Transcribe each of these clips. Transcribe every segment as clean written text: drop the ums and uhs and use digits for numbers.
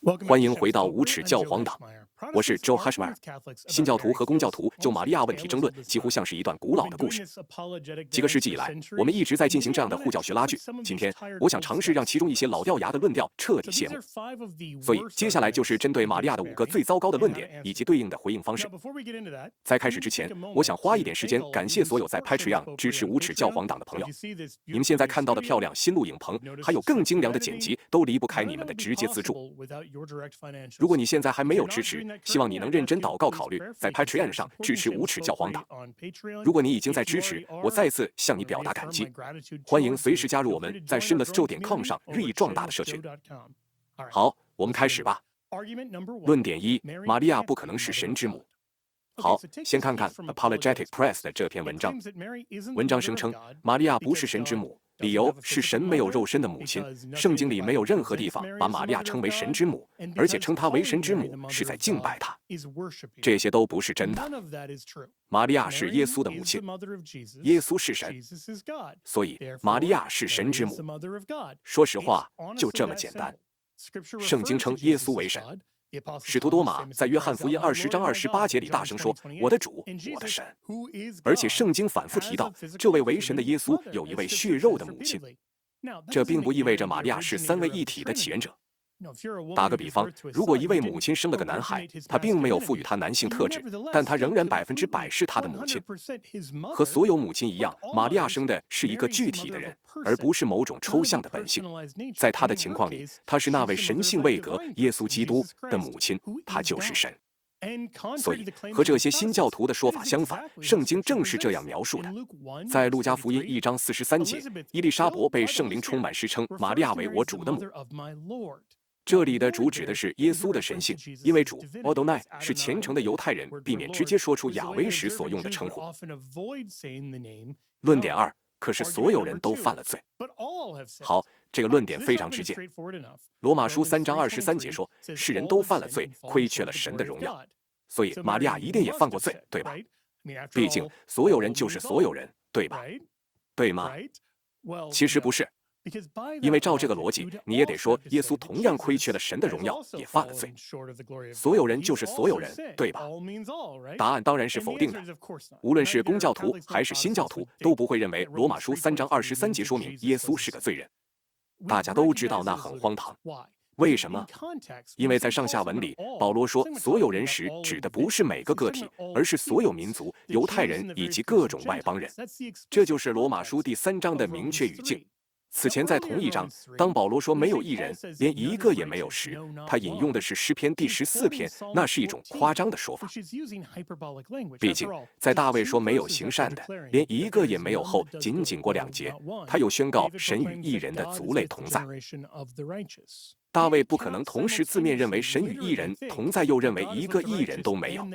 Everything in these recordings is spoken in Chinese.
欢迎回到无耻教皇党，我是 Joe Hushmer。新教徒和公教徒就玛利亚问题争论，几乎像是一段古老的故事。几个世纪以来，我们一直在进行这样的护教学拉锯。今天，我想尝试让其中一些老掉牙的论调彻底谢幕。所以，接下来就是针对玛利亚的5个最糟糕的论点以及对应的回应方式。在开始之前，我想花一点时间感谢所有在 Patreon 支持无耻教皇党的朋友。你们现在看到的漂亮新录影棚，还有更精良的剪辑，都离不开你们的直接资助。如果你现在还没有支持，希望你能认真祷告考虑在 Patreon 上支持无耻教皇党。如果你已经在支持，我再次向你表达感激。欢迎随时加入我们在 shamelessjoe.com 上日益壮大的社群。好，我们开始吧。论点1：玛利亚不可能是神之母。好，先看看 Apologetic Press 的这篇文章。文章声称玛利亚不是神之母，理由是神没有肉身的母亲。圣经里没有任何地方把玛利亚称为神之母，而且称她为神之母是在敬拜她。这些都不是真的。玛利亚是耶稣的母亲，耶稣是神，所以玛利亚是神之母。说实话，就这么简单。圣经称耶稣为神。使徒多马在约翰福音20章28节里大声说：“我的主，我的神。”而且圣经反复提到，这位为神的耶稣有一位血肉的母亲。这并不意味着玛利亚是3位一体的起源者。打个比方，如果一位母亲生了个男孩，她并没有赋予他男性特质，但她仍然100%是他的母亲。和所有母亲一样，玛利亚生的是一个具体的人，而不是某种抽象的本性。在她的情况里，她是那位神性位格耶稣基督的母亲，她就是神。所以，和这些新教徒的说法相反，圣经正是这样描述的。在路加福音1章43节，伊丽莎伯被圣灵充满时称玛利亚为我主的母。这里的主指的是耶稣的神性，因为主 Adonai 是虔诚的犹太人避免直接说出亚威时所用的称呼。论点2：可是所有人都犯了罪。好，这个论点非常直接。罗马书3章23节说，世人都犯了罪，亏缺了神的荣耀。所以玛利亚一定也犯过罪，对吧？毕竟所有人就是所有人，对吧？对吗？其实不是。因为照这个逻辑，你也得说耶稣同样亏缺了神的荣耀，也犯了罪。所有人就是所有人，对吧？答案当然是否定的。无论是公教徒还是新教徒，都不会认为罗马书3章23节说明耶稣是个罪人。大家都知道那很荒唐。为什么？因为在上下文里，保罗说所有人时指的不是每个个体，而是所有民族、犹太人以及各种外邦人。这就是罗马书第3章的明确语境。此前在同一章，当保罗说没有一人，连一个也没有时，他引用的是诗篇第14篇，那是一种夸张的说法。毕竟，在大卫说没有行善的，连一个也没有后，仅过2节，他又宣告神与义人的族类同在。大卫不可能同时字面认为神与义人同在，又认为一个义人都没有。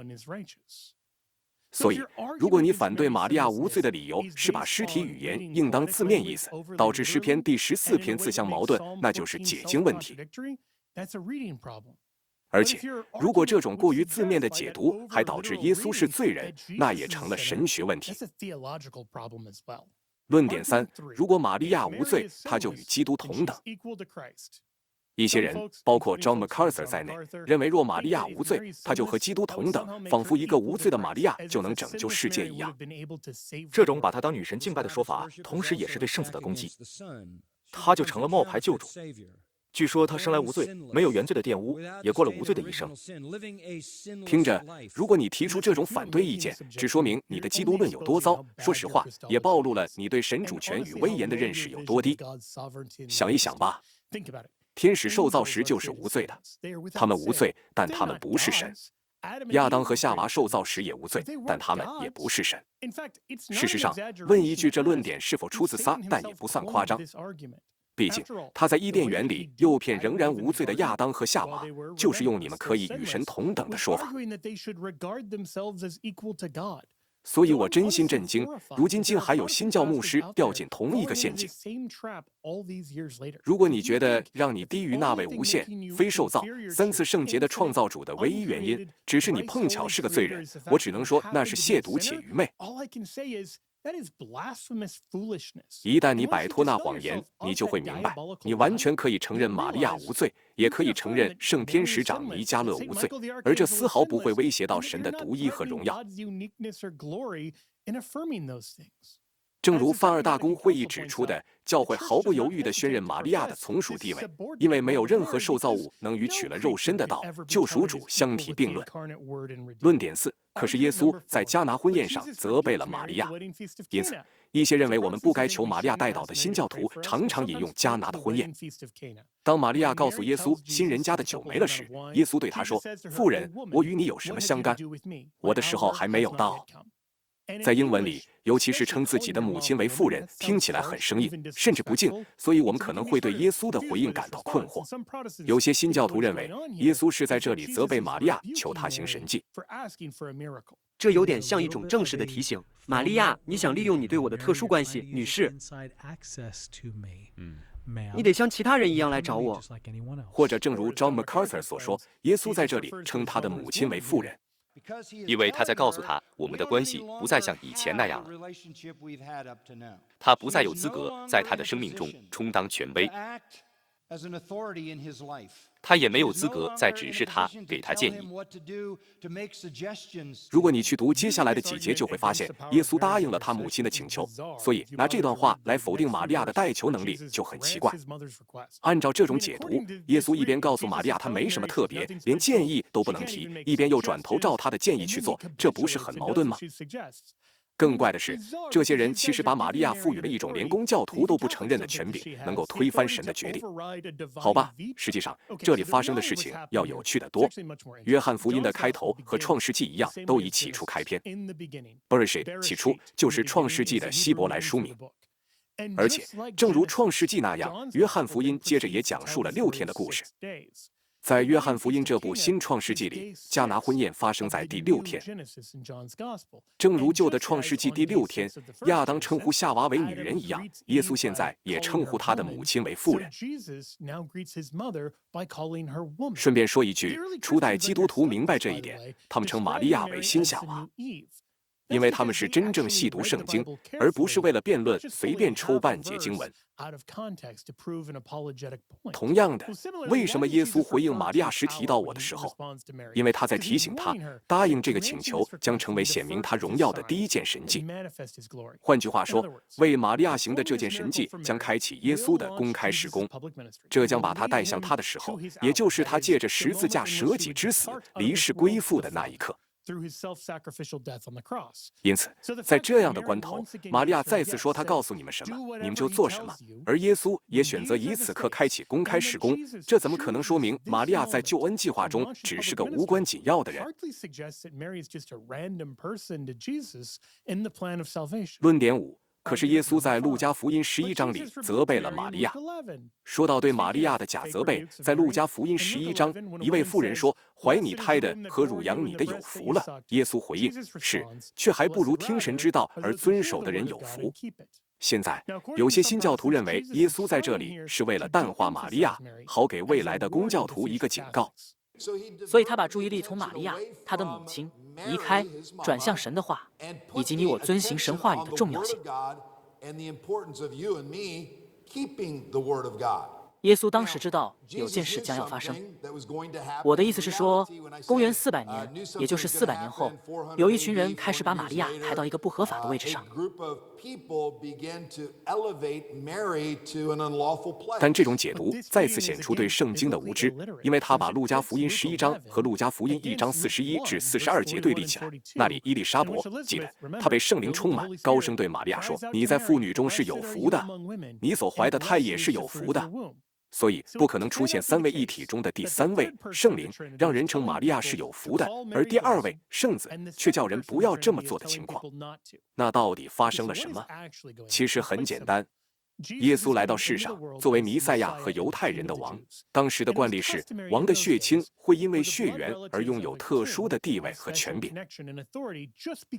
所以，如果你反对玛利亚无罪的理由是把尸体语言应当字面意思，导致诗篇第14篇自相矛盾，那就是解经问题。而且，如果这种过于字面的解读还导致耶稣是罪人，那也成了神学问题。论点3：如果玛利亚无罪，她就与基督同等。一些人，包括 John MacArthur 在内，认为若玛利亚无罪，她就和基督同等，仿佛一个无罪的玛利亚就能拯救世界一样。 这种把她当女神敬拜的说法，同时也是对圣子的攻击。她就成了冒牌救主。据说她生来无罪，没有原罪的玷污，也过了无罪的一生。 听着，如果你提出这种反对意见，只说明你的基督论有多糟。说实话，也暴露了你对神主权与威严的认识有多低。想一想吧。天使受造时就是无罪的，他们无罪，但他们不是神。亚当和夏娃受造时也无罪，但他们也不是神。事实上，问一句这论点是否出自撒旦也不算夸张。毕竟，他在伊甸园里诱骗仍然无罪的亚当和夏娃，就是用你们可以与神同等的说法。所以我真心震惊，如今竟还有新教牧师掉进同一个陷阱。如果你觉得让你低于那位无限、非受造、3次圣洁的创造主的唯一原因，只是你碰巧是个罪人，我只能说那是亵渎且愚昧。 一旦你摆脱那谎言，你就会明白，你完全可以承认玛利亚无罪，也可以承认圣天使长弥迦勒无罪，而这丝毫不会威胁到神的独一和荣耀。正如范二大公会议指出的，教会毫不犹豫地宣认玛利亚的从属地位，因为没有任何受造物能与取了肉身的道救赎主相提并论。论点4，可是耶稣在迦拿婚宴上责备了玛利亚，因此一些认为我们不该求玛利亚代祷的新教徒常常引用迦拿的婚宴。当玛利亚告诉耶稣新人家的酒没了时，耶稣对他说：“妇人，我与你有什么相干？我的时候还没有到。”在英文里，尤其是称自己的母亲为妇人，听起来很生硬，甚至不敬，所以我们可能会对耶稣的回应感到困惑。有些新教徒认为，耶稣是在这里责备玛利亚，求她行神迹。 这有点像一种正式的提醒：玛利亚，你想利用你对我的特殊关系，女士，你得像其他人一样来找我。 或者正如 John MacArthur 所说，耶稣在这里称他的母亲为妇人。 因为他在告诉他，我们的关系不再像以前那样了。他不再有资格在他的生命中充当权威，他也没有资格再指示他，给他建议。 如果你去读接下来的几节，就会发现耶稣答应了他母亲的请求，所以拿这段话来否定玛利亚的代求能力就很奇怪。按照这种解读，耶稣一边告诉玛利亚她没什么特别，连建议都不能提，一边又转头照她的建议去做，这不是很矛盾吗？更怪的是，这些人其实把玛利亚赋予了一种连公教徒都不承认的权柄，能够推翻神的决定。好吧，实际上这里发生的事情要有趣得多。约翰福音的开头和创世纪一样，都以起初开篇。Bereshit 起初就是创世纪的希伯来书名。而且，正如创世纪那样，约翰福音接着也讲述了6天的故事。在约翰福音这部新创世纪里，迦拿婚宴发生在第6天。正如旧的创世纪第6天，亚当称呼夏娃为女人一样，耶稣现在也称呼他的母亲为妇人。顺便说一句，初代基督徒明白这一点，他们称玛利亚为新夏娃，因为他们是真正细读圣经，而不是为了辩论随便抽半节经文。同样的，为什么耶稣回应玛利亚时提到我的时候，因为他在提醒他，答应这个请求将成为显明他荣耀的第一件神迹。换句话说，为玛利亚行的这件神迹将开启耶稣的公开事工，这将把他带向他的时候，也就是他借着十字架舍己之死离世归父的那一刻。因此，在这样的关头，玛利亚再次说：“她告诉你们什么，你们就做什么。”而耶稣也选择以此刻开启公开事工，这怎么可能说明玛利亚在救恩计划中只是个无关紧要的人？论点5。可是耶稣在路加福音11章里责备了玛利亚。说到对玛利亚的假责备，在路加福音11章，一位妇人说：“怀你胎的和乳养你的有福了。”耶稣回应：“是，却还不如听神之道而遵守的人有福。”现在，有些新教徒认为耶稣在这里是为了淡化玛利亚，好给未来的公教徒一个警告。 所以他把注意力从玛利亚，他的母亲，移开，转向神的话，以及你我遵行神话语的重要性。耶稣当时知道有件事将要发生。我的意思是说，公元400年，也就是400年后，有一群人开始把玛利亚抬到一个不合法的位置上。 但这种解读再次显出对圣经的无知，因为他把路加福音11章和路加福音1章41至42节对立起来。那里伊丽莎伯，记得她被圣灵充满，高声对玛利亚说：“你在妇女中是有福的，你所怀的胎也是有福的。”所以不可能出现3位一体中的第3位圣灵，让人称玛利亚是有福的，而第2位圣子却叫人不要这么做的情况。那到底发生了什么？其实很简单，耶稣来到世上，作为弥赛亚和犹太人的王。当时的惯例是，王的血亲会因为血缘而拥有特殊的地位和权柄。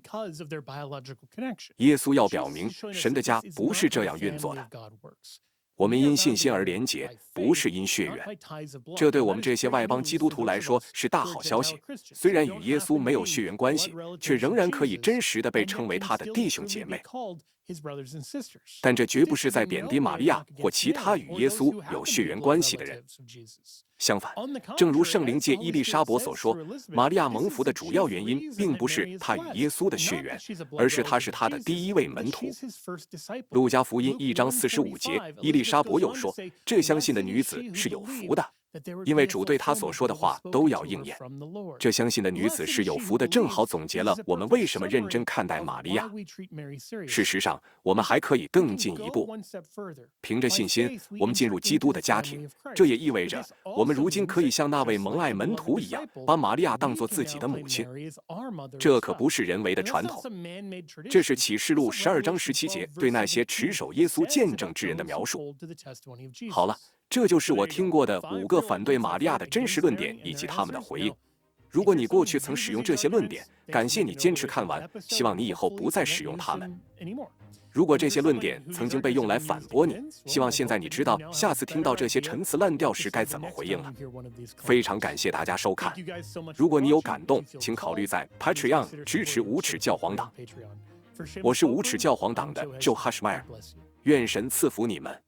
耶稣要表明，神的家不是这样运作的。 我们因信心而连结，不是因血缘。这对我们这些外邦基督徒来说是大好消息。虽然与耶稣没有血缘关系，却仍然可以真实地被称为他的弟兄姐妹。但这绝不是在贬低玛利亚或其他与耶稣有血缘关系的人。相反，正如圣灵借伊丽莎伯所说，玛利亚蒙福的主要原因并不是她与耶稣的血缘，而是她是他的第一位门徒。路加福音1章45节，伊丽莎伯又说：“这相信的女子是有福的，因为主对她所说的话都要应验。”这相信的女子是有福的，正好总结了我们为什么认真看待玛利亚。事实上，我们还可以更进一步，凭着信心，我们进入基督的家庭。这也意味着，我们如今可以像那位蒙爱门徒一样，把玛利亚当作自己的母亲。这可不是人为的传统，这是启示录12章17节对那些持守耶稣见证之人的描述。好了，这就是我听过的5个反对玛利亚的真实论点以及他们的回应。如果你过去曾使用这些论点，感谢你坚持看完，希望你以后不再使用它们。如果这些论点曾经被用来反驳你，希望现在你知道下次听到这些陈词滥调时该怎么回应了。非常感谢大家收看，如果你有感动，请考虑在 Patreon 支持无耻教皇党。我是无耻教皇党的 Joe Hushmeyer， 愿神赐福你们。